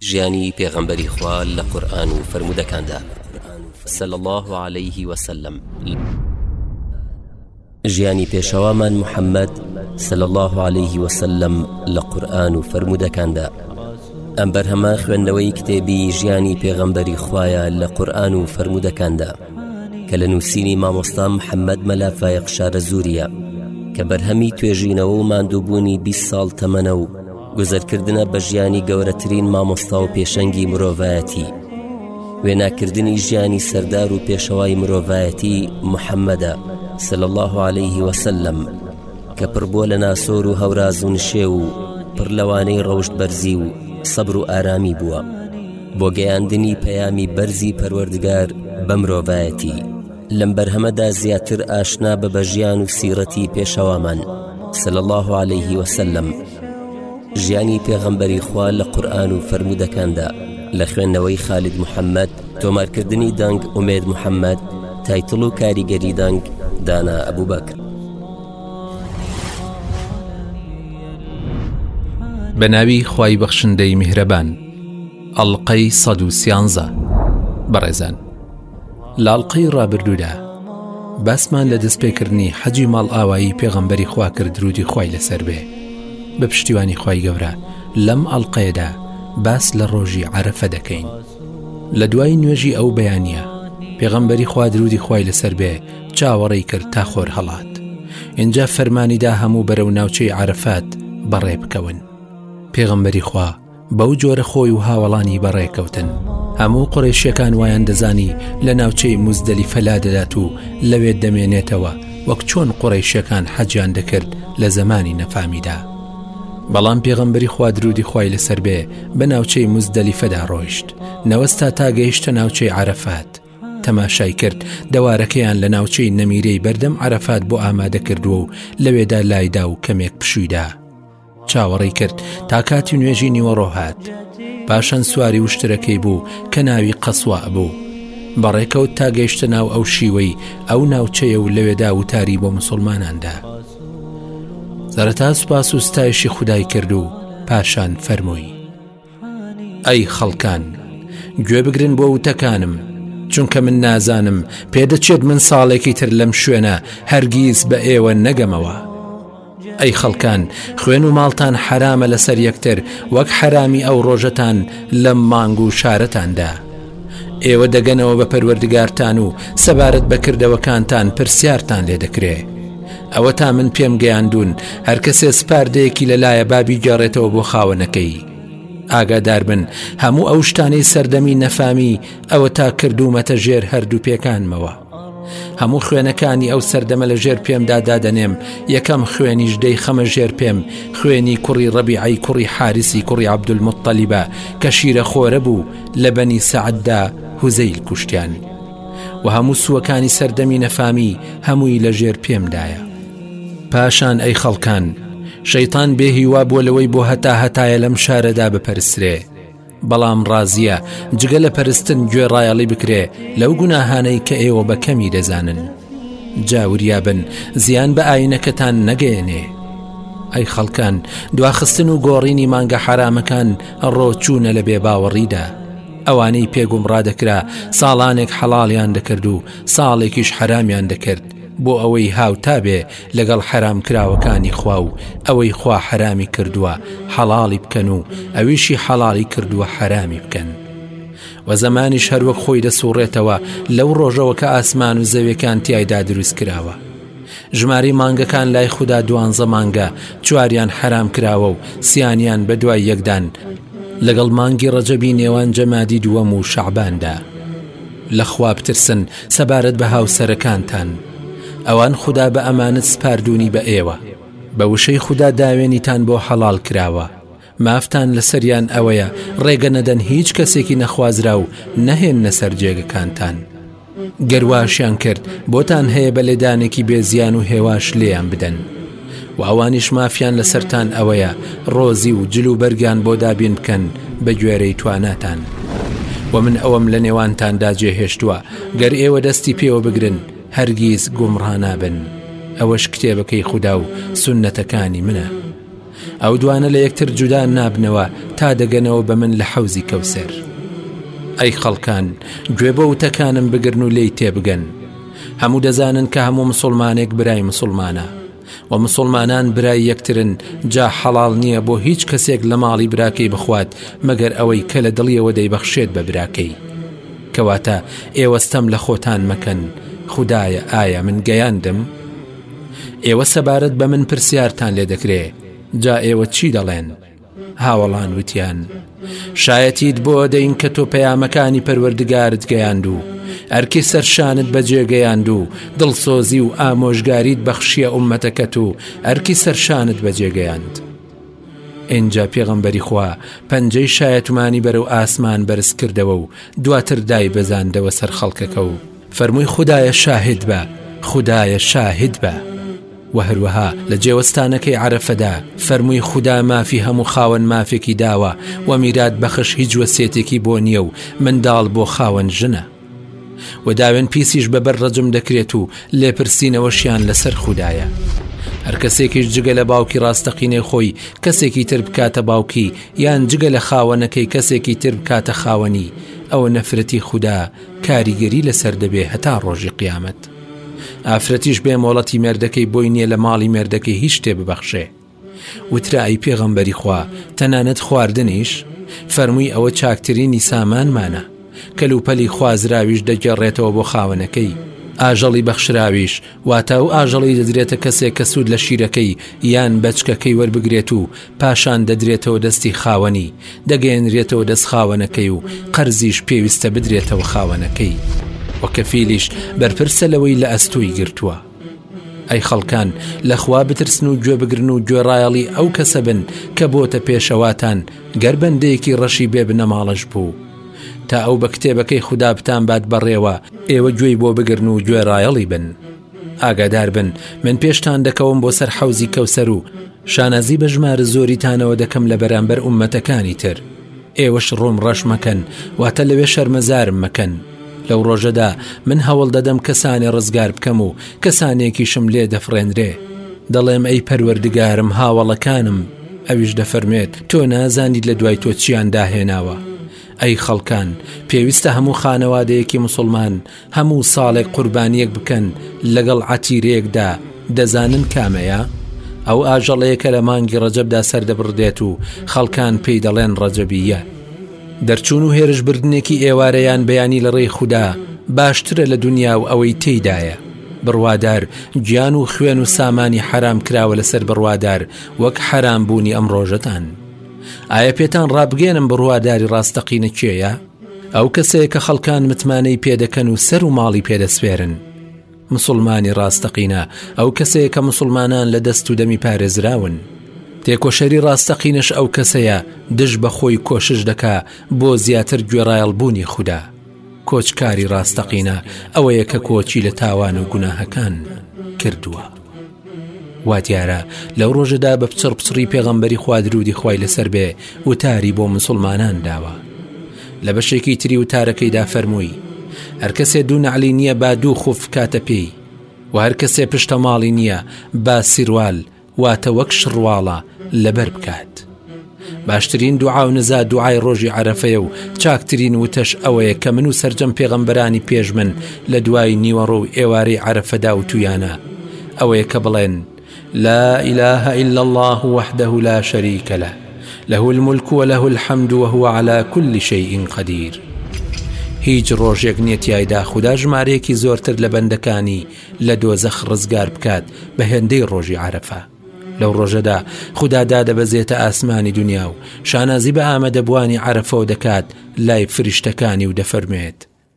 ژیانی پێغەمبەری خوا لە قورئان و فرمودەکاندا صلی الله عليه وسلم. ژیانی پێشەوامان محەممەد صلی الله عليه وسلم لە قورئان و فرمودەکاندا. ئەم بەرهەمە خوێندنەوەی کتێبی ژیانی پێغەمبەری خوایە لە قورئان و فرمودەکاندا کە لە نووسینی مامۆستا محەممەد مەلافایق شارەزووریە کە بەرهەمی توێژینەوە و ماندووبوونی 20 ساڵ تەمەنە و گوزەرکردنە بە ژیانی گەورەترین مامۆستا و پێشەنگی مرۆڤایەتی، وێناکردنی ژیانی سەردار و پێشەوای مرۆڤایەتی محەممەدە صلی الله عليه وسلم کە پڕبووە لە ناسۆر و هەوراز و نشێ و پڕ لەوانەی ڕەوشت بەرزی و سەبر و ئارامی بووە بۆ گەیاندنی پەیامی بەرزی پەروەردگار بە مرۆڤایەتی. لەم بەرهەمەدا زیاتر ئاشنا بە بەژیان و سیرەتی پێشەوامان صلی الله عليه وسلم، ژیانی پێغەمبەری خوا لە قورئان و فرمودەکاندا لە خوێندنەوەی خالید محەممەد، تۆمارکردنی دەنگ ئومێد محەممەد، تایتڵ و کاریگەری دەنگ دانا ئەبوبەکر. بەناوی خوای بەخشندەی میهرەبان. ئەڵقەی 113. بەڕێزان، لە ئەڵقەی ڕابردوودا باسمان لە دەستپێکردنی حەجی ماڵ ئاوایی پێغەمبەری خوا کرد، درودی خوای لەسەر بێ. بە پشتیوانی خوای گەورە لەم ئەڵقەیەدا باس لە ڕۆژی عەرەفە دەکەین. لە دوای نوێژی ئەو بەیانیە پێغەمبەری خوا درودی خوای لەسەر بێ چاوەڕێی کرد تا خۆر هەڵات. اینجا فەرمانیدا هەموو بەرەو ناوچەی عەرەفات بەڕێ بکەون. پێغەمبەری خوا بەو جۆرە خۆی و هاوڵانی بەڕێکەوتن. هەموو قوڕیشیەکان وایان دەزانی لە ناوچەی موزدەلیفەلا دەدات و لەوێ دەمێنێتەوە وەک چۆن قوڕیشیەکان حەجیان دەکرد لە زەمانی نەفامیدا. بەڵام پێغەمبەری خوا درودی خوای لەسەر بێ بە ناوچەی موزدەلیفەدا ڕۆیشت، نەوەستا تا گەیشتە ناوچەی عەرەفات. تەماشای کرد دەوارەکەیان لە ناوچەی نەمیرەی بەردەم عەرەفات بۆ ئامادە کردووە و لەوێدا لایدا و کەمێک پشوویدا. چاوەڕێی کرد تا کاتی نوێژی نیوەڕۆ هات. پاشان سواری وشترەکەی بوو کە ناوی قەسوا بوو. بەڕێکەوت تا گەیشتە ناو ئەو شیوەی ئەو ناوچەیە و لەوێدا وتاری بۆ مسڵماناندا. سەرەتا سوپاس و ستایشی خودای کرد و پاشان فەرمووی: ئەی خەڵکان، گوێ بگرن بۆ وتەکانم، چونکە من نازانم پێدەچێت من ساڵێکی تر لەم شوێنە هەرگیز بە ئێوە نەگەمەوە. ئەی خەڵکان، خوێن و ماڵتان حرامە لەسەر یەکتر وەک حرامی ئەو ڕۆژەتان لەم مانگ و شارەتاندا. ئێوە دەگەنەوە بە پەروەردگارتان و سەبارەت بە کردەوەکانتان پرسیارتان لێ دەکرێ. ئەوە تا من پێم گەیاندون هەر کەسێ سپاردەیەکی لەلایە بابی گێڕێتەوە بۆ خاوەنەکەی. ئاگادار بن هەموو ئەو شتانەی سەردەمی نەفامی ئەوە تا کردومەتە ژێر هەردوو پێکانمەوە. هەموو خوێنەکانی ئەو سەردەمە لە ژێر پێمدا دادەنێم. یەکەم خوێنیش دەی خەمە ژێر پێم، خوێنی کوڕی ڕەبیعەی کوڕی حارسی کوڕی عەبدولموطەلیبە کە شیرە خۆرە بوو لە بەنی سەعەددا هوزەیل کوشتیان. و هەموو سووەکانی سەردەمی نەفامی هەمووی لە ژێر پێمدایە. پاشان ئەی خەڵکان، شەیطان بێهیوا بووە لەوەی بۆ هەتایە لەم شارەدا بپەرسرێ، بەڵام ڕازیە جگە لە پەرستن گوێڕایەڵی بکرێ لەو گوناهانەی کە ئێوە بە کەمی دەزانن. جاوریابن زیان بە ئاینەکەتان نەگەیەنێ. ئەی خەڵکان، دواخستن و گۆڕینی مانگە حرامەکان ڕۆچوونە لە بێباوەڕیدا. ئەوانەی پێگوم ڕادەکرا ساڵانێک حەڵاڵیان دەکرد و ساڵێکیش حرامیان دەکرد بۆ ئەوەی هاوتا بێ لەگەڵ حرام کراوەکانی خوا و ئەوەی خوا حرامی کردووە حەڵاڵی بکەن و ئەویشی حەڵاڵی کردووە حرامی بکەن. و زەمانیش هەروەک خۆی دەسوڕێتەوە لەو ڕۆژەوە کە ئاسمان و زەویەکان تیایدا دروست کراوە. ژماری مانگەکان لای خوددا 12 مانگە، 4یان حرام کراوە و 3یان بە دوای یەکدان لەگەڵ مانگی ڕەجەبی نێوان جەمادی دووەم و شەعباندا. لە خوا بترسن سەبارەت بە هاوسەرەکانتان، ئەوان خوددا بە ئەمانت سپاردوونی بە ئێوە. بە وشەی خوددا داوێنیتان بۆ حەڵال کراوە. مافتان لەسەریان ئەوەیە ڕێگە نەدەن هیچ کەسێکی نەخوازرا و نەهێننە سەر جێگەکانتان. گەرواشیان کرد بۆتان هەیە بە لێدانێکی بێزیان و هێواش لێیان بدەن. و ئەوانیش مافیان لەسەرتان ئەوەیە ڕۆزی و جل و بەرگیان بۆ دابین بکەن بە گوێرەی تواناتان. و من ئەوەم لە نێوانتاندا جێهێشتووە گەر ئێوە دەستی پێوە بگرن هەرگیز گومڕا نابن. ئەوەش کتێبەکەی خوددا و سونەتەکانی منە. ئەو دوانە لە یەکتر جودا نابنەوە تا دەگەنەوە بە من لە حەوزی کەوسەر. ئەی خەڵکان، گوێ بە وتەکانم بگرن و لێی تێبگەن. هەموو دەزانن کە هەموو مسلمانێک برای مسلمانە و مسلمانان برای یەکترن، جا حەڵاڵ نییە بۆ هیچ کەسێک لە ماڵی براکەی بخوات مەگەر ئەوەی کە لە دڵیەوە دەیبەخشێت بە براکەی. کەواتە ئێوەستەم لە خۆتان مەکەن، خودایە ئایا من گەیاندم؟ ئێوە سەبارەت بە من پرسیارتان لێ دەکرێ، جا ئێوە چی دەڵێن؟ هاوەڵان وتیان شایەتیت بۆ دەین کە تۆ پەیامەکانی پەروەردگارت گەیاند و ئەرکی سەرشانت بەجێ گەیاند و دڵسۆزی و ئامۆژگاریت بەخشیە ئوممەتەکەت و ئەرکی سەرشانت بەجێ گەیاند. ئینجا پێغەمبەری خوا پەنجەی شایەتمانی بەرەو ئاسمان بەرز کردەوە و دواتر دای بەزاندەوە سەر خەڵکەکە و فەرمووی خودایە شاهد بە، خودایە شاهد بە. و هەروەها لە جێوەستانەکەی عەرەفەدا فەرمووی خوددا مافی هەموو خاوەن مافێکی داوە و میرات بەخش هیچ وەسێتێکی بۆ نییە و منداڵ بۆ خاوەن ژنە. و داوێن پیسیش بەبەر ڕەجم دەکرێت و لێپرسینەوەشیان لەسەر خودایە. هەر کەسێکیش جگە لە باوکی ڕاستەقینەی خۆی کەسێکی تر بکاتە باوکی، یان جگە لە خاوەنەکەی کەسێکی تر بکاتە خاوەنی، ئەوە نەفرەتی خوددا کاریگەری لەسەر دەبێ هەتا ڕۆژی قیامەت. ئافرەتیش بێ مۆڵەتی مێردەکەی بۆی نییە لە ماڵی مێردەکەی هیچ شتێ ببەخشێ. وترا ئەی پێغەمبەری خوا، تەنانەت خواردنیش؟ فەرمووی ئەوە چاکترینی سامانمانە. کەلوپەلی خوازراویش دەگەڕێتەوە بۆ خاوەنەکەی. ئاژەڵی بەخشراویش واتە ئەو ئاژەڵی دەدرێتە کەسێک کە سوود لە شیرەکەی یان بەچکەکەی وەربگرێت و پاشان دەدرێتەوە دەستی خاوەنی، دەگەێنرێتەوە دەست خاوەنەکەی و قەرزیش پێویستە بدرێتەوە خاوەنەکەی، و کەفیلیش بەرپرسە لەوەی لە ئەستۆی گرتووە. ئەی خەڵکان، لەخوا بترسن و گوێ بگرن و گوێڕایەڵی ئەو کەسە بن کە بۆتە پێشەواتان گەر بەندەیەکی ڕەشی بێ بنەماڵش بوو، تا ئەو بە کتێبەکەی خوددا بتان بات بەڕێوە ئێوە گوێی بۆ بگرن و گوێڕایەڵی بن. ئاگادار بن، من پێشتان دەکەوم بۆ سەر حەوزی کەوسەر و شانازی بە ژمارە زۆریتانەوە دەکەم لە بەرامبەر ئوممەتەکانی تر. ئێوەش ڕۆم ڕەش مەکەن، واتە لەوێ شەرمەزارم مەکەن. لەو ڕۆژەدا من هەوڵ دەدەم کەسانی ڕزگار بکەم و کەسانێکیشم لێ دەفڕێنرێ. دەڵێم ئەی پەروەردگارم، هاوڵەکانم. ئەویش دەفەرمێت تۆ نازانیت لە دوای تۆ چیان داهێناوە. ئەی خەڵکان، پێویستە هەموو خانەوادەیەکی مسلمان هەموو ساڵێک قوربانیەک بکەن لەگەڵ عەتیرەیەکدا. دەزانن کامەیە؟ ئەو ئاژەڵەیە کە لە مانگی ڕەجەبدا سەردەبڕدێت و خەڵکان پێی دەڵێن ڕەجەبیە. دەرچوون و هێرشبردنێکی ئێوارەیان بەیانی لە ڕێی خوددا باشترە لە دنیا و ئەوەی تێیدایە. بڕوادار گیان و خوێن و سامانی حرام کراوە لەسەر بڕوادار وەک حرام بوونی ئەم ڕۆژەتان. ئایا پێتان ڕابگەێنم بڕواداری ڕاستەقینە کێیە؟ ئەو کەسەیە کە خەڵکان متمانەی پێدەکەن و سەر و ماڵی پێدەسپێرن. مسلمانی ڕاستەقینە ئەو کەسەیە کە مسلمانان لە دەست و دەمی پارێزراون. تێکۆشەری ڕاستەقینەش ئەو کەسەیە دژ بە خۆی کۆشش دەکا بۆ زیاتر گوێڕایەڵبوونی خوددا. کۆچکاری ڕاستەقینە ئەوەیە کە کۆچی لە تاوان و گوناهەکان کردووە. وا دیارە لەو ڕۆژەدا بە پچڕی پێغەمبەری خوا درودی خوای لەسەر بێ وتاری بۆ مسلمانان داوە. لە بەشێکی تری وتارەکەیدا فەرمووی هەر کەسێ دوو نەعلی نییە با دوو خوف کاتە پێی، و هەر کەسێ پشتە ماڵی نییە با سیروال واتە وەک شڕواڵە لەبەر بکات. باشترین دوعا و نزا دوعای ڕۆژی عەرەفەیە و چاکترین وتەش ئەوەیە کە من و سەرجەم پێغەمبەرانی پێش من لە دوای نیوەڕۆ و ئێوارەی عەرەفەدا و تویانە ئەوەیە کە بڵێن لا إله إلا الله وحده لا شريك له له الملك وله الحمد وهو على كل شيء قدير. هیچ ڕۆژێک نیەتیایدا خوددا ژمارەیەکی زۆرتر لە بەندەکانی لە دۆزەخ ڕزگار بکات بە هێندەی ڕۆژی عەرەفە. لەو ڕۆژەدا خوددا دادەبەزێتە ئاسمانی دنیا و شانازی بە ئامادەبوانی عەرەفەوە دەکات لای فریشتەکانی و دەفەرمێت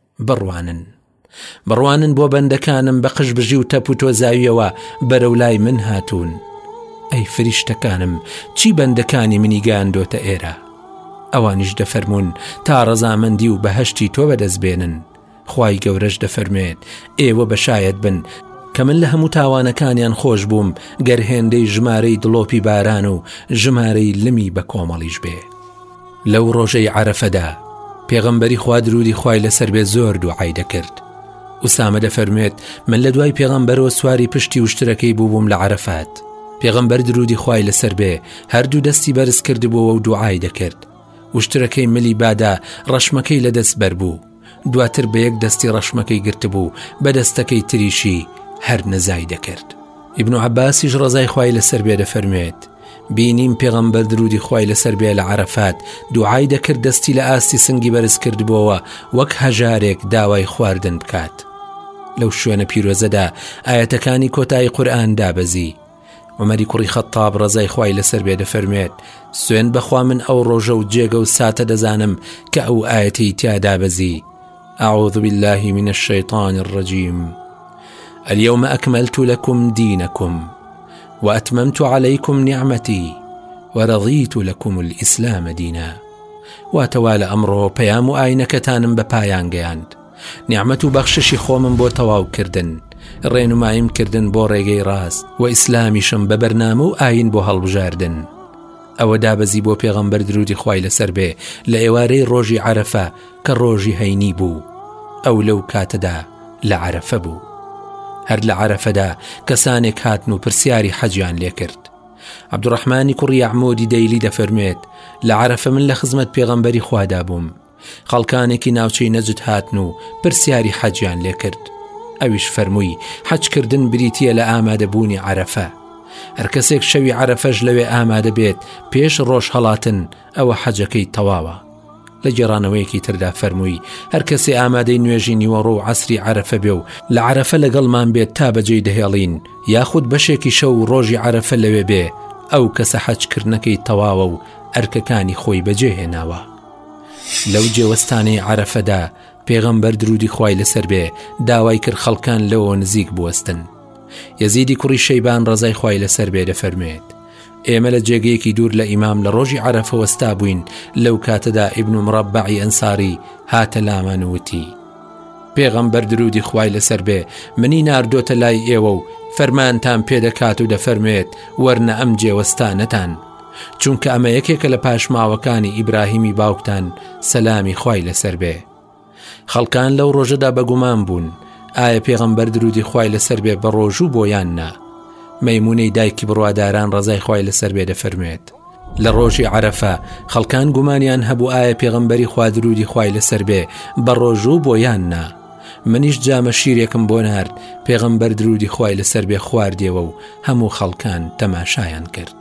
بڕوانن بۆ بەندەکانم بە قژبژی و تەپ و تۆزاویەوە بەرەو لای من هاتوون. ئەی فریشتەکانم، چی بەندەکانی منی گاندۆتە ئێرە؟ ئەوانیش دەفەرمون تا ڕەزامەندی و بەهەشتی تۆ بەدەستبێنن. خوای گەورەش دەفەرمێت ئێوە بەشایەت بن کە من لە هەموو تاوانەکانیان خۆش بووم گەر هێندەی ژمارەی دڵۆپی باران و ژمارەی لمی بە کۆمەڵیش بێ. لەو ڕۆژەی عەرەفەدا پێغەمبەری خوا درودی خوای لەسەر بێ زۆر دوعای دەکرد. ئوسامە دەفەرمێت من لە دوای پێغەمبەرەوە سواری پشتی وشترەکەی بووبووم لە عەرەفات. پێغەمبەر درودی خوای لەسەر بێ هەردوو دەستی بەرز کردبووە و دوعای دەکرد. وشترەکەی ملی بادا ڕەشمەکەی لەدەست بەربوو، دواتر بە یەک دەستی ڕەشمەکەی گرتبوو، بە دەستەکەی تریشی هەر نەزای دەکرد. ئیبن عەباسیش ڕەزای خوای لەسەر بێ دەفەرمێت بینیم پێغەمبەر درودی خوای لەسەر بێ لە عەرەفات دوعای دەکرد دەستی لە ئاستی سنگی بەرز کردبووەوە وەک هەژارێک داوای خواردن بکات. لەو شوێنە پیرۆزەدا ئاەتەکانی کۆتایی قورئان دابەزی. عومەری کوڕی خەتاب ڕەزای خوای لەسەر بێ دەفەرمێت سوێن بەخوا من ئەو ڕۆژە و جێگە و ساتە دەزانم کە ئەو ئاەتی تیادا بەزی. أعوذ بالله من الشيطان الرجيم اليوم أكملت لكم دينكم وأتممت عليكم نعمتي ورضيت لكم الإسلام دينا. واتوالى أمره بيام آينكتان بپایان گەیاند. نعمت و بەخششی خۆمم بۆ تەواو کردن، ڕێنماییم کردن بۆ ڕێگەی ڕاست و ئیسلامیشم بە بەرنامە و ئاین بۆ هەڵبژاردن. ئەوە دابەزی بۆ پێغەمبەر درودی خوای لەسەر بێ لە ئێوارەی ڕۆژی عەرەفە کە ڕۆژی هەینی بوو. ئەو لەو کاتەدا لە عەرەفە بوو. هەر لە عەرەفەدا کەسانێک هاتن و پرسیاری حەجیان لێ کرد. عەبدوڕەحمانی کوڕی یەعموودی دەیلی دەفەرمێت لە عەرەفە من لە خزمەت پێغەمبەری خوادا بووم. خەڵکانێکی ناوچەی نەجد هاتن و پرسیاری حەجیان لێ کرد. ئەویش فەرمووی حەجکردن بریتیە لە ئامادەبوونی عەرەفە. هەر کەسێک شەوی عەرەفەش لەوێ ئامادە بێت پێش ڕۆژ هەڵاتن ئەوە حەجەکەی تەواوە. لە گێڕانەوەیەکی تردا فەرمووی هەر کەسێ ئامادەی نوێژی نیوەڕۆ و عەسری عەرەفە بێ و لە عەرەفە لەگەڵمان بێت تا بەجێی دەهێڵین یاخود بەشێکی شەو و ڕۆژی عەرەفە لەوێ بێ ئەو کەسە حەجکردنەکەی تەواوە و ئەرکەکانی خۆی بەجێهێناوە. لەو جێوەستانەی عەرەفەدا پێغەمبەر درودی خوای لەسەر بێ داوای کرد خەڵکان لەوە نزیک بوەستن. یەزیدی کوڕی شەیبان ڕەزای خوای لەسەر بێ دەفەرمێت ئێمە لە جێگەیەکی دوور لە ئیمام لە ڕۆژی عەرەفە وەستا بووین. لەو کاتەدا ئیبن مڕەبعی ئەنساری هاتە لامان وتی پێغەمبەر درودی خوای لەسەر بێ منی ناردۆتە لای ئێوە و فەرمانتان پێدەکات و دەفەرمێت وەرنە ئەم جێوەستانەتان، چونکە ئەمە یەکێکە لە پاشماوەکانی ئیبراهیمی باوکتان سەلامی خوای لەسەر بێ. خەڵکان لەو ڕۆژەدا بەگومان بوون ئایا پێغەمبەر درودی خوای لەسەر بێ بە ڕۆژوو بۆ یان نا. مەیمونەی دایکی بڕواداران ڕەزای خوای لەسەر بێ دەفەرمێت لە ڕۆژی عەرەفە خەڵکان گومانیان هەبوو ئایا پێغەمبەری خوا درودی خوای لەسەر بێ بە ڕۆژوو بۆ یان نا. منیش جامە شیرێکم بۆ نارد پێغەمبەر درودی خوای لەسەر بێ خواردێەوە و هەموو خەڵکان تەماشایان کرد.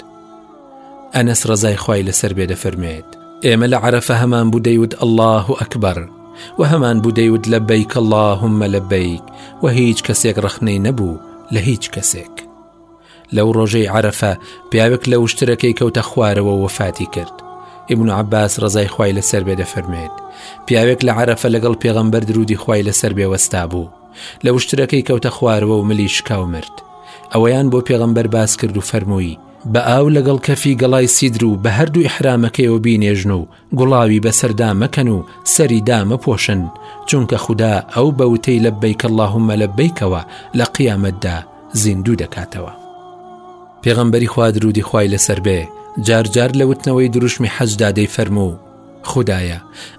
ئەنەس ڕەزای خوای لەسەر بێ دەفەرمێت ئێمە لە عەرەفە هەمان بوو دەیوت الله ئەکبەر و هەمان بوو دەیوت لەبەیک اللهم لەبەیک و هیچ کەسێک ڕەخنەی نەبوو لە هیچ کەسێک. لەو ڕۆژەی عەرەفە پیاوێک لە وشترەکەی کەوتە خوارەوە وەفاتی کرد. ئیبن عەباس ڕەزای خوای لەسەر بێ دەفەرمێت پیاوێک لە عەرەفە لەگەڵ پێغەمبەر درودی خوای لەسەر بێ وەستا بوو. لە وشترەکەی کەوتە خوارەوە و ملی شکاو مرد. ئەوەیان بۆ پێغەمبەر باس کرد و فەرمووی بە ئاو لەگەڵ کەفی گەڵای سیدر و بە هەردوو ئیحرامەکەیەوە بینێژن و گوڵاوی بەسەردا مەکەن و سەری دامەپۆشن، چونکە خودا ئەو بەوتەی لەبەیک اللهم لەبەیکەوە لە قیامەتدا زیندوو دەکاتەوە. پێغەمبەری خوا درودی خوای لەسەر بێ جارجار لە وتنەوەی دروشمی حەجدا دەیفەرموو خودایە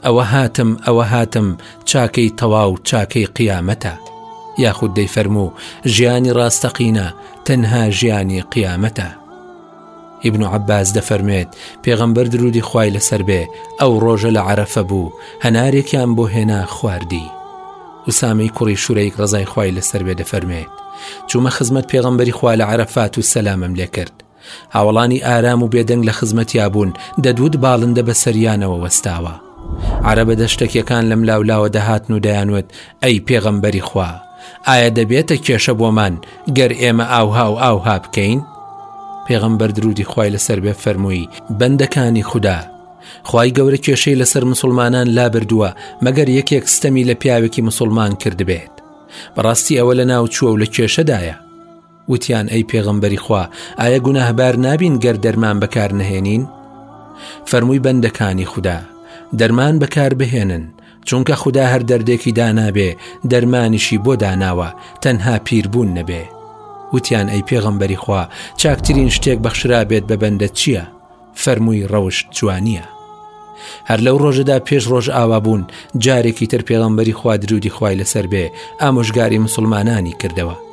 ئەوە هاتم چاکەی تەواو چاکەی قیامەتە، یاخود دەیفەرموو ژیانی ڕاستەقینە تەنها ژیانی قیامەتە. ئیبن عەباس دەفەرمێت پێغەمبەر درودی خوای لەسەر بێ ئەو ڕۆژە لە عەرەفە بوو هەنارێکیان بۆ هێنا خواردی. ئوسامەی کوڕی شورەیک ڕەزای خوای لەسەر بێ دەفەرمێت چوومە خزمەت پێغەمبەری خوا لە عەرەفات و سەلامم لێ کرد. هاوڵانی ئارام و بێدەنگ لە خزمەتیا بوون، دەدوت باڵندە بە سەریانەوە وەستاوە. عەرەبە دەشتێکیەکان لەم لاولاوە دەهاتن و دەیانوت ئەی پێغەمبەری خوا ئایا دەبێتە کێشە بۆمان گەر ئێمە ئاوها بکەین؟ پێغەمبەر درودی خوای لەسەر بێ فەرمووی بەندەکانی خوددا خوای گەورە کێشەی لەسەر مسلمانان لابردووە مەگەر یەکێک ستەمی لە پیاوێکی مسلمان کردبێت. بەڕاستی ئەوە لە ناو چووە و لە کێشەدایە. وتیان ئەی پێغەمبەری خوا ئایا گوناهبار نابین گەر دەرمان بەکار نەهێنین؟ فەرمووی بەندەکانی خوددا دەرمان بەکار بهێنن، چونکە خوددا هەر دەردێکی دانابێ دەرمانیشی بۆ داناوە تەنها پیربوون نەبێ. وتیان ئەی پێغەمبەری خوا چاکترین شتێک بەخشرا بێت بە بەندەت چییە؟ فەرمووی ڕەوشت جوانیە. هەر لەو ڕۆژەدا پێش ڕۆژ ئاوا بوون جارێکی تر پێغەمبەری خوا درودی خوای لەسەر بێ ئامۆژگاری مسلمانانی کردەوە.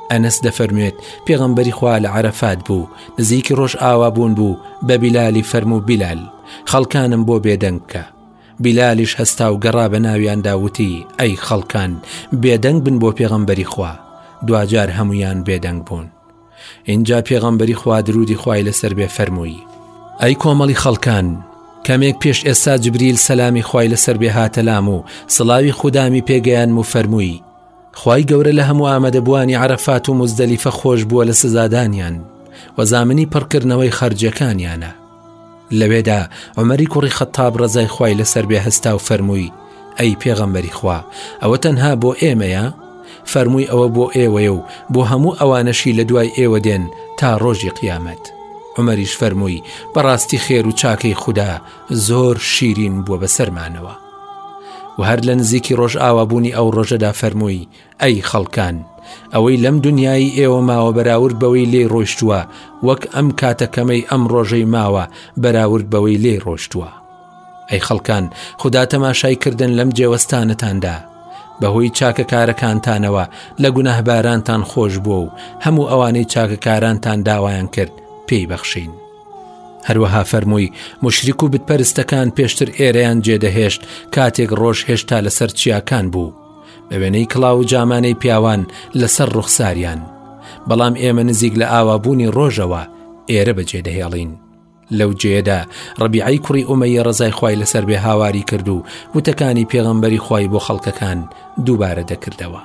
ئەنەس دەفەرموێت پێغەمبەری خوا لە عەرەفات بوو، نزیکی ڕۆژ ئاوا بوون بوو بە بیلالی فەرموو بیلال خەڵکانم بۆ بێدەنگ بکە. بیلالیش هەستا و گەڕا بە ناویاندا وتی ئەی خەڵکان بێدەنگ بن بۆ پێغەمبەری خوا. دوجار هەمویان بێدەنگ بوون. اینجا پێغەمبەری خوا درودی خوای لەسەر بێ فەرمووی ئەی کۆمەڵی خەڵکان، کەمێک پێش ئێستا جبریل سەلامی خوای لەسەر بێ هاتە لام و سڵاوی خودامی پێگەیان و فەرمووی خوای گەورە لە هەموو ئامادەبوانی عەرەفات و مزدەلیفە خۆش بووە لە سزادانیان وەزامنی پڕکردنەوەی خەرجەکانیانە. لەوێدا عومەری کوڕی خەتاب ڕەزای خوای لەسەر بێ هەستا و فەرمووی ئەی پێغەمبەری خوا ئەوە تەنها بۆ ئێمەیە؟ فەرمووی ئەوە بۆ ئێوەیە و بۆ هەموو ئەوانەشی لە دوای ئێوە دێن تا ڕۆژی قیامەت. عومەریش فەرمووی بەڕاستی خێر و چاکەی خوددا زۆر شیرین بووە بەسەرمانەوە. و هەر لە نزیکی ڕۆژ ئاوابوونی ئەو ڕۆژەدا فەرمووی ئەی خەڵکان، ئەوەی لەم دنیای ئێوە ماوە بەراورد بەوەی لێ ڕۆیشتووە وەک ئەم کاتەکەمەی ئەم ڕۆژەی ماوە بەراورد بەوەی لێ ڕۆیشتووە. ئەی خەڵکان، خوددا تەماشای کردن لەم جێوەستانتاندا بەهۆی چاکەکارەکانتانەوە لە گوناهبارانتان خۆش بووە و هەموو ئەوانەی چاکەکارانتان داوایان کرد پێی بەخشین. هەروەها فەرمووی مشریک و بتپەرستەکان پێشتر ئێرەیان جێدەهێشت کاتێک ڕۆژ هێشتا لەسەر چیاکان بوو بە وێنەی کڵاو و جامانەی پیاوان لەسەر ڕوخساریان، بەڵام ئێمە نزیک لە ئاوابوونی ڕۆژەوە ئێرە بەجێدەهێڵین. لەو جێدا ڕەبیعەی کوڕی ئومەیە ڕەزای خوای لەسەر بێ هاواری کرد و وتەکانی پێغەمبەری خوای بۆ خەڵکەکان دووبارە دەکردەوە.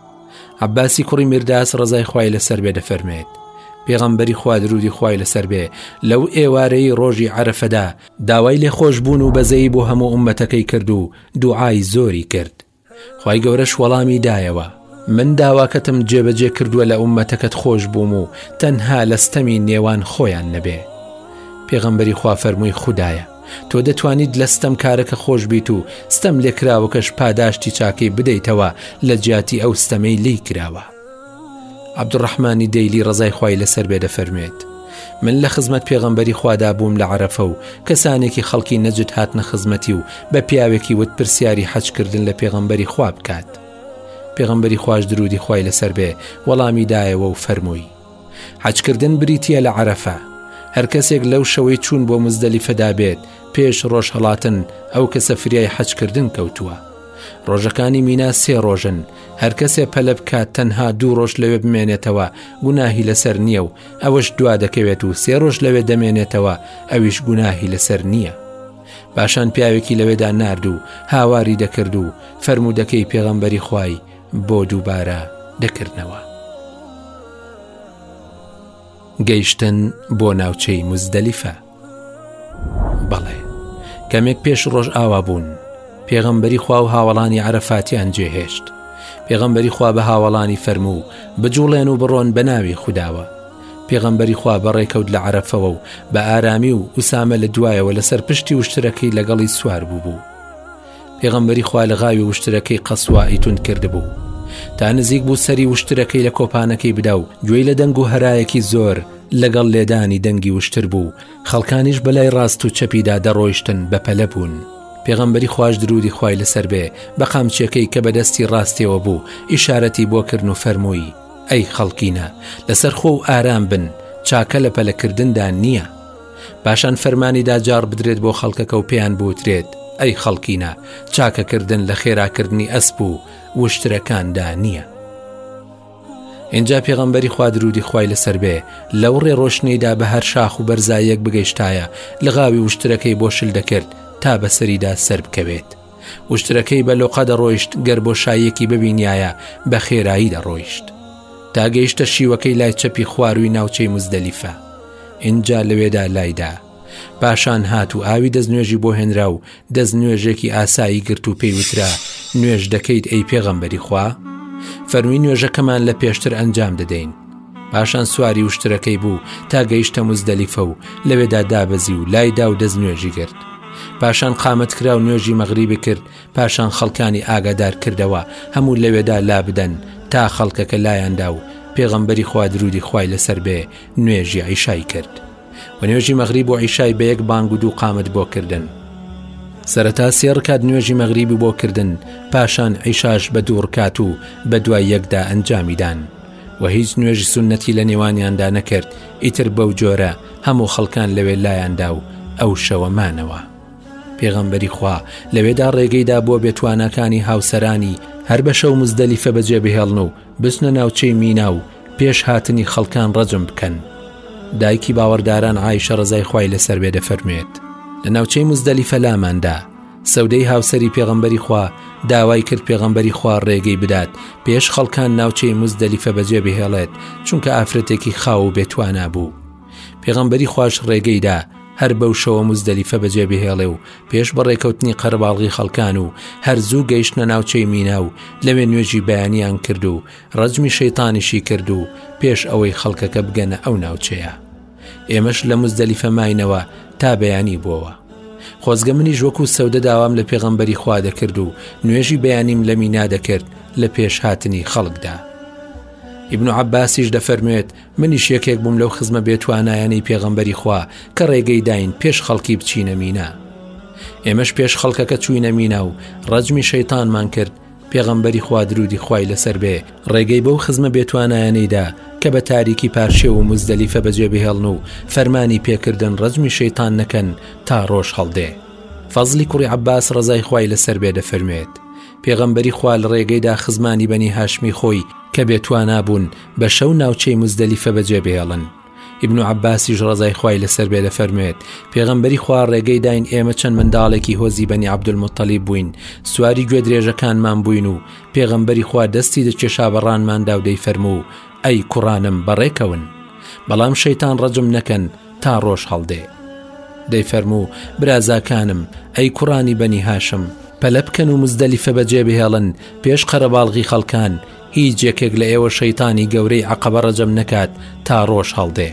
عەباسی کوڕی میرداس ڕەزای خوای لەسەر بێ دەفەرمێت پێغەمبەری خوا درودی خوای لەسەر بێ لەو ئێوارەی ڕۆژی عەرەفەدا داوای لێخۆشبوون و بەزەی بۆ هەموو ئومەتەکەی کرد و دوعای زۆری کرد. خوای گەورەش وەڵامی دایەوە من داواکەتم جێبەجێ کردووە لە ئومەتەکەت خۆش بووم و تەنها لەستەمی نێوان خۆیان نەبێ. پێغەمبەری خوا فەرمووی خودایە تۆ دەتوانیت لەستەم کارەکە خۆش بیت و ستەم لێکراوەکەش پاداشتی چاکەی بدەیتەوە لە جیاتی ئەو ستەمەی لی کراوە. عەبدوڕەحمانی دەیلی ڕەزای خوای لەسەر بێ دەفەرمێت من لە خزمەت پێغەمبەری خوادا بووم لە عەرەفە و کەسانێکی خەڵکی نەجد هاتنە خزمەتی و بە پیاوێکی وت پرسیاری حەجکردن لە پێغەمبەری خوا بکات. پێغەمبەری خوای درودی خوای لەسەر بێ وەڵامی دایەوە و فەرمووی حەجکردن بریتیە لە عەرەفە. هەر کەسێک لەو شەوەی چوون بۆ مزدەلیفەدا بێت پێش ڕۆژ هەڵاتن ئەو کەسە فریای حەجکردن کەوتووە. ڕۆژەکانی مینا 3 ڕۆژن، هەر کەسێ پەلە بکات تەنها 2 ڕۆژ لەوێ بمێنێتەوە گوناهی لەسەر نییە و ئەوەش دوا دەکەوێت و 3 ڕۆژ لەوێ دەمێنێتەوە ئەویش گوناهی لەسەر نییە. پاشان پیاوێکی لەوێدا نارد و هاواری دەکرد و فەرمودەکەی پێغەمبەری خوای بۆ دووبارە دەکردنەوە. گەیشتن بۆ ناوچەی مزدەلیفە. بەڵێ کەمێک پێش ڕۆژ ئاوا بوون پێغەمبەری خوا و هاوڵانی عەرەفاتیان جێهێشت. پێغەمبەری خوا بە هاوڵانی فەرموو بجوڵێن و بڕۆن بە ناوی خوداوە. پێغەمبەری خوا بەڕێکەوت لە عەرەفەوە و بە ئارامی و ئوسامە لە دوایەوە لەسەر پشتی وشترەکەی لەگەڵی سوار بوو. پێغەمبەری خوا لە غاوی وشترەکەی قەسوائی تون کردبوو تا نزیک بوو سەری وشترەکەی لە کۆپانەکەی بدا و گوێی لە دەنگ و هەرایەکی زۆر لەگەڵ لێدانی دەنگی وشتر بوو. خەڵکانیش بەلای ڕاست و چەپیدا دەڕۆیشتن بەپەلە بوون. پێغەمبەری خوای درودی خوای لەسەر بێ بە قامچێکەی کە بەدەستی ڕاستیەوە بوو ئیشارەتی بۆ کردن و فەرمووی ئەی خەڵکینە لەسەر خۆ و ئارام بن، چاکە لە پەلەکردندا نییە. پاشان فەرمانی داجار بدرێت بۆ خەڵکەکە و پێیان بوترێت ئەی خەڵکینە چاکەکردن لە خێراکردنی ئەسپ و وشترەکاندا نییە. اینجا پێغەمبەری خوا درودی خوای لەسەر بێ لەو ڕێڕۆشنەیدا بە هەر شاخ و بەرزایەک بگەیشتایە لە غاوی وشترەکەی بۆ شل دەکرد تا بەسەریدا سەر بکەوێت. وشترەکەی بە لۆقە دەڕۆیشت گەر بۆ شایەکی ببینایە بە خێرایی دەڕۆیشت تا گەیشتە شیوەکەی لای چەپی خواروی ناوچەی مزدەلیفە. اینجا لەوێدا لایدا پاشان هات و ئاوی دەستنوێژی بۆ هێنرا و دەستنوێژێکی ئاسایی گرت و پێی وترا نوێژ دەکەیت ئەی پێغەمبەری خوا؟ فەرمووی نوێژەکەمان لە پێشتر ئەنجام دەدەین. پاشان سواری وشترەکەی بوو تا گەیشتە مزدەلیفە و لەوێدا دابەزی و لایدا و دەستنوێژی کرد. پاشان قامەت کرا و نوێژی مەغریبی کرد. پاشان خەڵکانی ئاگادار کردەوە هەموو لەوێدا لا بدەن تا خەڵکەکە لایاندا و پێغەمبەری خوا درودی خوای لەسەر بێ نوێژی عیشای کرد و نوێژی مەغریب و عیشای بە یەک بانگ و 2 قامەت بۆ کردن. سەرەتا 3 ڕکات نوێژی مەغریبی بۆ کردن، پاشان عیشاش بە 2 ڕکات و بە دوای یەکدا ئەنجامیدان و هیچ نوێژی سونەتی لە نێوانیاندا نەکرد. ئیتر بەو جۆرە هەموو خەڵکان لەوێ لایاندا و ئەو شەوەمانەوە. پێغەمبەری خوا لەوێدا ڕێگەیدا بۆ بێتوانەکانی هاوسەرانی هەر بە شەو مزدەلیفە بەجێ بهێڵن و بچنە ناوچەی مینا و پێش هاتنی خەڵکان ڕەجم بکەن. دایکی باوەڕداران عایشە ڕەزای خوای لەسەر بێ دەفەرمێت لە ناوچەی مزدەلیفە لاماندا سەودەی هاوسەری پێغەمبەری خوا داوای کرد پێغەمبەری خوا ڕێگەی بدات پێش خەڵکان ناوچەی مزدەلیفە بەجێ بهێڵێت، چونکە ئافرەتێکی خاو و بێتوانە بوو. پێغەمبەری خوش ڕێگەیدا هەر بەو شەوە مزدەلیفە بەجێ بهێڵێ و پێش بەڕێکەوتنی قەرەباڵغی خەڵکان و هەرزوو گەیشتنە ناوچەی مینا و لەوێ نوێژی بەیانیان کرد و ڕەجمی شەیتانیشی کرد و پێش ئەوەی خەڵکەکە بگەنە ئەو ناوچەیە. ئێمەش لە مزدەلیفە ماینەوە تا بەیانی بووەوە. خۆزگە منیش وەکو سەودە داوام لە پێغەمبەری خوا دەکرد و نوێژی بەیانیم لە مینا دەکرد لە پێش هاتنی خەڵکدا. ئیبن عەباسیش دەفەرمێت منیش یەکێک بووم لەو خزمە بێتوانایانەی پێغەمبەری خوا کە ڕێگەی داین پێش خەڵکی بچینە مینا. ئێمەش پێش خەڵکەکە چووینە مینا و ڕەجمی شەیتانمان کرد. پێغەمبەری خوا درودی خوای لەسەر بێ ڕێگەی بەو خزمە بێتوانایانەیدا کە بە تاریکی پارشێ و مزدەلیفە بەجێ بهێڵن و فەرمانی پێکردن ڕەجمی شەیتان نەکەن تا ڕۆژ هەڵدێ. فەزلی کوڕی عەباس ڕەزای خوای لەسەر بێ دەفەرمێت پێغەمبەری خوا لە ڕێگەیدا خزمانی بەنی هاشمی خۆی کە بێتوانە بوون بە شەو ناوچەی مزدەلیفە بەجێ بهێڵن. ئیبن عەباسیش ڕەزای خوای لەسەر بێ دەفەرمێت پێغەمبەری خوا ڕێگەی داین ئێمە چەند منداڵێکی هۆزی بەنی عەبدولموتەلیب بووین، سواری گوێ درێژەکانمان بووین و پێغەمبەری خوا دەستی دەکێشا بەڕانماندا و دەیفەرموو ئەی کوڕانم بەڕێکەون، بەڵام شەیتان ڕەجم نەکەن تا ڕۆژ هەڵدێ. دەیفەرموو برازاکانم ئەی کوڕانی بەنی هاشم پەلە بکەن و مزدەلیفە بەجێ بهێڵن پێش قەرەباڵغی خەڵکان، هیچ یەکێک لە ئێوە شەیتانی گەورەی عەقەبە ڕەجم نەکات تا ڕۆژ هەڵدێ.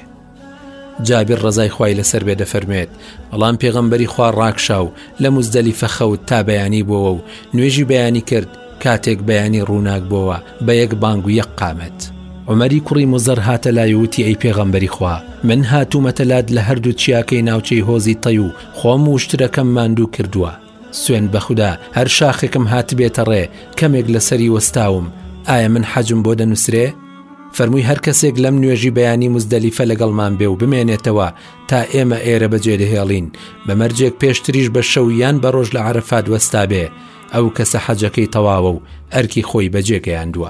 جابر ڕەزای خوای لەسەر بێ دەفەرمێت بەڵام پێغەمبەری خوا ڕاکشا و لە مزدەلیفە خەوت تا بەیانی بووە و نوێژی بەیانی کرد. کاتێک بەیانی ڕووناک بووە بە یەک بانگ و یەک قامەت. عومەری کوڕی مزەر هاتە لایوتی ئەی پێغەمبەری خوا من هاتوومەتە لات لە هەردوو چیاکەی ناوچەی هۆزی تەی و خۆم و شترەکەم ماندوو کردووە. سوێن بەخودا هەر شاخێکم هات بێتە ڕێ کەمێک لەسەری وەستاوم، ئایا من حەجم بۆ دەنووسرێ؟ فەرمووی هەر کەسێک لەم نوێژی بەیانی مزدەلیفە لەگەڵمان بێ و بمێنێتەوە تا ئێمە ئێرە بەجێ دەهێڵین بە مەرجێک پێشتریش بە شەویان بە ڕۆژ لە عەرەفات وەستا بێ، ئەو کەسە حەجەکەی تەواوە و ئەرکی خۆی بەجێ گەیاندووە.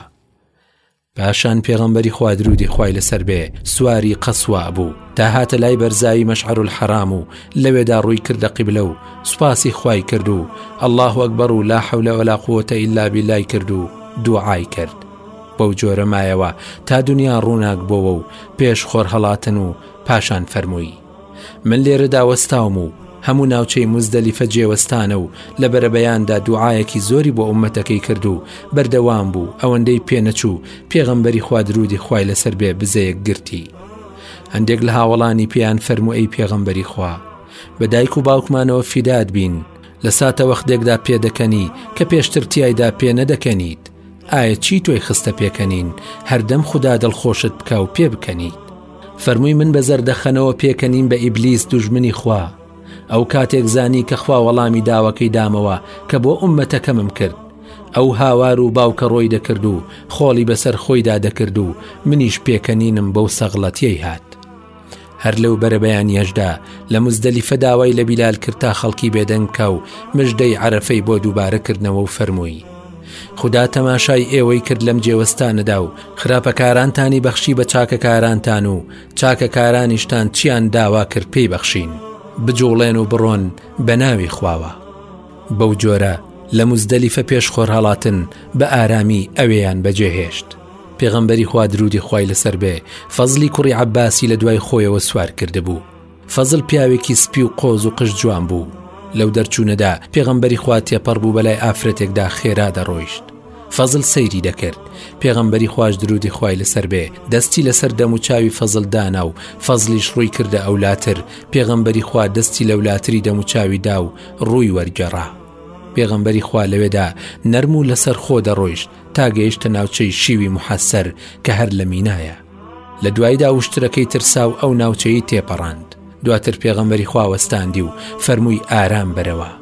پاشان پێغەمبەری خوا درودی خوای لەسەر بێ سواری قەسوا بوو تا هاتە لای بەرزایی مەشعەر الحەرام و لەوێدا ڕووی کردە قیبلە و سوپاسی خوای کرد و الله ئەکبەر و لا حەولە ولا قووەتە ئیلا بیلای کرد و دوعای کرد. بەو جۆرە مایەوە تا دنیا ڕووناک بۆەوە و پێش خۆر هەڵاتن و پاشان فەرمووی من لێرەدا وەستاوم و هەموو ناوچەی مزدەلیفە جێوەستانە و لە بەرەبەیاندا دوعایەکی زۆری بۆ ئومەتەکەی کرد و بەردەوام بوو ئەوەندەی پێنەچوو پێغەمبەری خوا درودی خوای لەسەر بێ بزەیەک گرتی. هەندێک لە هاوڵانی پێیان فەرموو ئەی پێغەمبەری خوا بە دایک و باوکمانەوە فیدات بین لە ساتە وەختێکدا پێدەکەنی کە پێشتر تیایدا پێ نەدەکەنیت، ئایا چی تۆی خستە پێکەنین هەردەم خوددا دڵخۆشت بکە و پێ بکەنیت؟ فەرمووی من بە زەردەخەنەوە پێکەنین بە ئیبلیس دوژمنی خوا. ئەو کاتێک زانی کە خوا وەڵامی داوەکەی دامەوە کە بۆ ئومەتەکەمم کرد، ئەو هاوار و باوکە ڕۆی دەکرد و خۆڵی بەسەر خۆیدا دەکرد و منیش پێکەنینم بەو سەغڵەتیەی هات. هەر لەو بەرەبەیانیەشدا لە مزدەلیفە داوای لە بیلال کرد تا خەڵکی بێدەنگ و مژدەی عەرەفەی بۆ دووبارەکردنەوە و فەرمووی خدا تەماشای ئێوەی کرد لەم جێوەستانەدا و خراپەکارانتانی بەخشی بە چاکەکارانتان و چاکەکارانیشتان چیان داوا کرد پێی بەخشین، بجوڵێن و بڕۆن بە ناوی خواوە. بەو جۆرە لە مزدەلیفە پێش خۆر هەڵاتن بە ئارامی ئەوێیان بەجێهێشت. پێغەمبەری خوا درودی خوای لەسەر بێ فەزلی کوڕی عەباسی لە دوای خۆیەوە سوار کرده بوو. فەزل پیاوێکی سپی و قۆز و قژ جوان بوو. لەو دەرچوونەدا پێغەمبەری خوا تێپەڕ بوو بەلای ئافرەتێکدا خێرا دەڕۆیشت. فەزل سەیری دەکرد. پێغەمبەری خواش درودی خوای لەسەر بێ دەستی لەسەر دەم و چاوی فەزل دانا و فەزلیش ڕووی کردە ئەولاتر. پێغەمبەری خوا دەستی لەولاتری دەم و چاوی دا و ڕووی وەرگەڕا. پێغەمبەری خوا لەوێدا نەرم و لەسەر خۆ دەڕۆیشت تا گەیشتە ناوچەی شیوی محەسەر کە هەر لە مینایە. لە دوایدا وشترەکەی ترسا و ئەو ناوچەی تێپەڕاند. دواتر پێغەمبەری خوا وەستاندی و فەرمووی ئارام بەرەوە.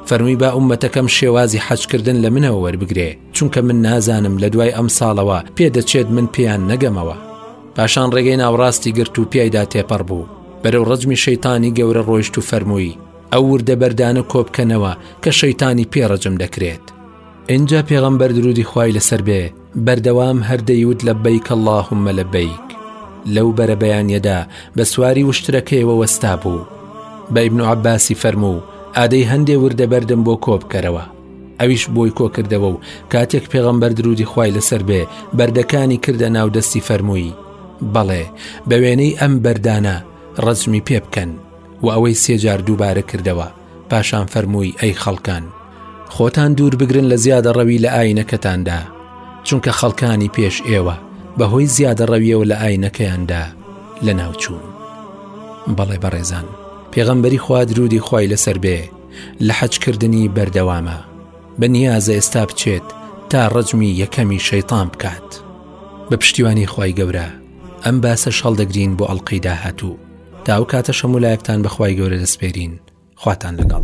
فەرمی با ئومەتەکەم شێوازی حەجکردن لە منەوە وەربگرێ، چونکە من نازانم لە دوای ئەم ساڵەوە پێدەچێت من پێیان نەگەمەوە. پاشان ڕێگەی ناوڕاستی گرت و پیایدا تێپەڕ بوو. بەرەو ڕەجمی شەیتانی گەورە ڕۆیشت و فەرمووی ئەو وردە بەردانە کۆبکەنەوە کە شەیتانی پێڕەجم دەکرێت. اینجا پێغەمبەر درودی خوای لەسەر بێ بەردەوام هەردەیوت لەبەیک اللهم لەبەیک. لەو بەرە بەیانیەدا بە سواری وشترەکەیەوە وەستا بوو. بە ئیبن عەباسی فەرموو ئادەی هەندێ وردە بەردم بۆ کۆبکەرەوە. ئەویش بۆی کۆکردەوە و کاتێک پێغەمبەر درودی خوای لەسەر بێ بەردەکانی کردە ناو دەستی فەرمووی بەڵێ بە وێنەی ئەم بەردانە ڕەجمی پێ بکەن و ئەوەی 3 جار دووبارە کردەوە. پاشان فەرمووی ئەی خەڵکان خۆتان دوور بگرن لە زیادە ڕەوی لە ئاینەکەتاندا، چونکە خەڵکانی پێش ئێوە بەهۆی زیادە ڕەویەوە لە ئاینەکەیاندا لە ناوچوون. بەڵێ بەڕێزان، پێغەمبەری خوا درودی خوای لەسەر بێ لە حەجکردنی بەردەوامە، بەنیازە ئێستا بچێت تا ڕەجمی یەکەمی شەیطان بکات. بە پشتیوانی خوای گەورە ئەم باسە شەڵدەگرین بۆ ئەڵقەی داهاتوو. تا ئەو کاتە شەمولایەکتان بە خوای گەورە دەسپێرین. خواتان لەگەڵ.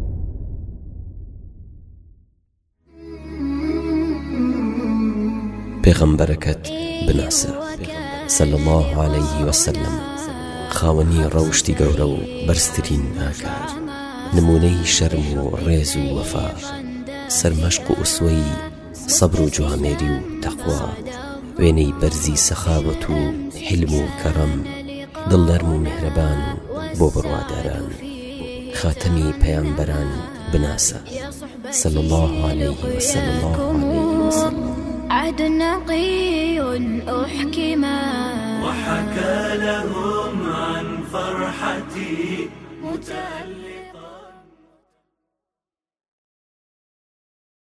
پێغەمبەرەکەت بناسە صلی الله عليه وسلم، خاوەنی ڕەوشتی گەورە و بەرزترین ئاگار، نمونەی شەرم و ڕێز و وەفا، سەرمەشق و ئوسوەی سەبر و جوامێری و تەقوا، وێنەی بەرزی سەخاوەت و حلم و کەڕەم، دڵنەرم و میهرەبان بۆ بڕواداران، خاتەمی پەیامبەران بناسە صلی الله عليه وسلم. عهد نقي أحكما وحكى لهم عن فرحتي متألم.